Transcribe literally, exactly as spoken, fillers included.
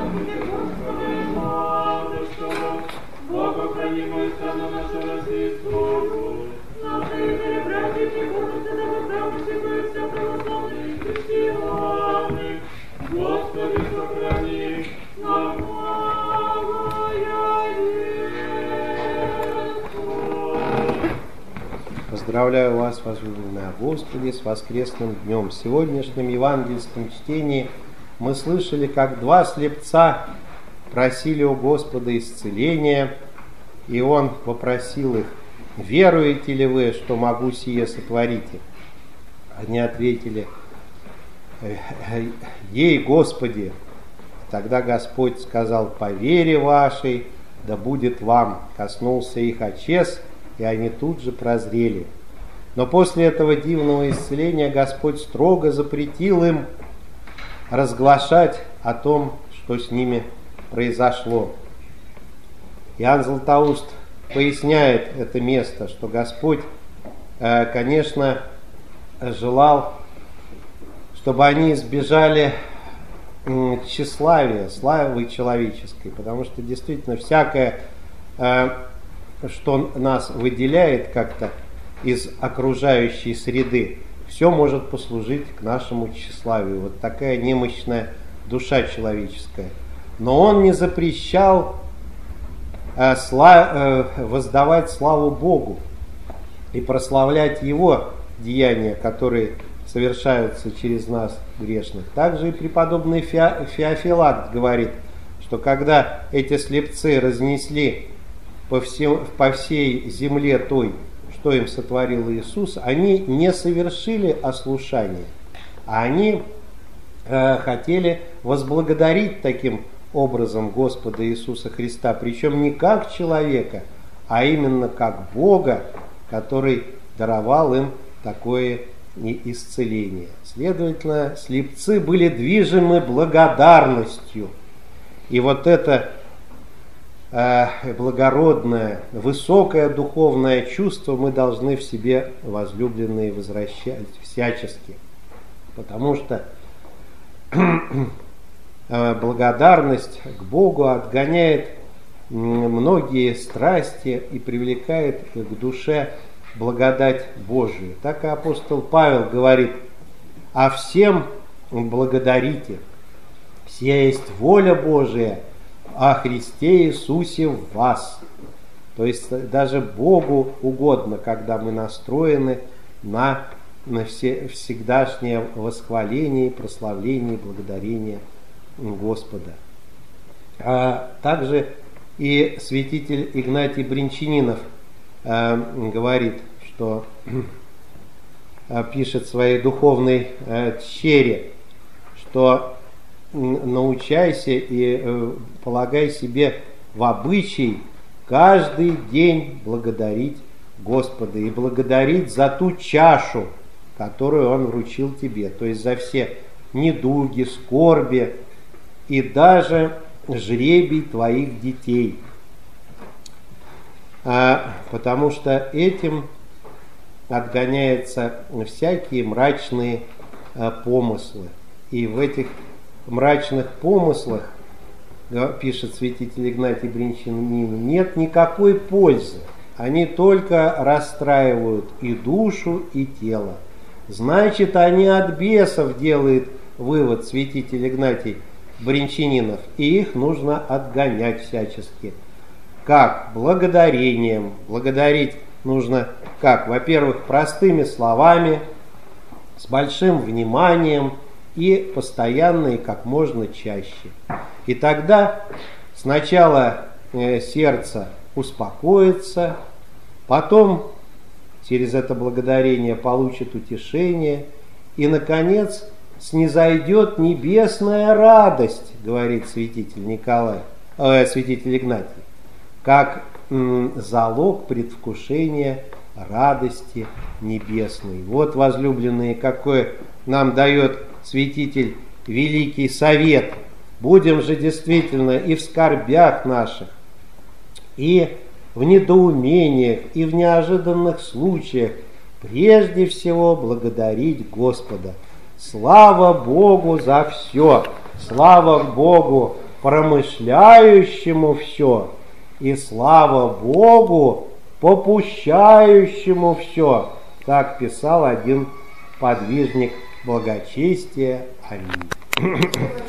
Поздравляю вас, возлюбленные Господи, с воскресным днем. В сегодняшнем евангельском чтении мы слышали, как два слепца просили у Господа исцеления, и Он попросил их: «Веруете ли вы, что могу сие сотворить?» Они ответили: «Ей, Господи!» Тогда Господь сказал: «По вере вашей да будет вам». Коснулся их очес, и они тут же прозрели. Но после этого дивного исцеления Господь строго запретил им разглашать о том, что с ними произошло. Иоанн Златоуст поясняет это место, что Господь, конечно, желал, чтобы они избежали тщеславия, славы человеческой, потому что действительно всякое, что нас выделяет как-то из окружающей среды, все может послужить к нашему тщеславию. Вот такая немощная душа человеческая. Но Он не запрещал э, сла, э, воздавать славу Богу и прославлять Его деяния, которые совершаются через нас, грешных. Также и преподобный Фео, Феофилакт говорит, что когда эти слепцы разнесли по, всем, по всей земле той, что им сотворил Иисус, они не совершили ослушание, а они э, хотели возблагодарить таким образом Господа Иисуса Христа, причем не как человека, а именно как Бога, который даровал им такое исцеление. Следовательно, слепцы были движимы благодарностью. И вот это благородное, высокое духовное чувство мы должны в себе, возлюбленные, возвращать всячески. Потому что благодарность к Богу отгоняет многие страсти и привлекает к душе благодать Божию. Так и апостол Павел говорит: «А всем благодарите, сия есть воля Божия о Христе Иисусе в вас». То есть даже Богу угодно, когда мы настроены на, на все, всегдашнее восхваление, прославление, благодарение Господа. А также и святитель Игнатий Бринчанинов э, говорит, что э, пишет в своей духовной э, чере, что научайся и э, полагай себе в обычай каждый день благодарить Господа и благодарить за ту чашу, которую Он вручил тебе, то есть за все недуги, скорби и даже жребий твоих детей. А, потому что этим отгоняются всякие мрачные а, помыслы. И в этих мрачных помыслах, пишет святитель Игнатий Бринчанин, нет никакой пользы. Они только расстраивают и душу, и тело. Значит, они от бесов, делает вывод святитель Игнатий Бринчанинов, и их нужно отгонять всячески. Как? Благодарением. Благодарить нужно как? Во-первых, простыми словами, с большим вниманием и постоянно, и как можно чаще. И тогда сначала э, сердце успокоится, потом через это благодарение получит утешение, и, наконец, снизойдет небесная радость, говорит святитель Николай, э, святитель Игнатий, как м, залог предвкушения радости небесной. Вот, возлюбленные, какой нам дает святитель великий совет. Будем же действительно и в скорбях наших, и в недоумениях, и в неожиданных случаях прежде всего благодарить Господа. Слава Богу за все! Слава Богу промышляющему все, и слава Богу, попущающему все. Так писал один подвижник благочестия. Аминь.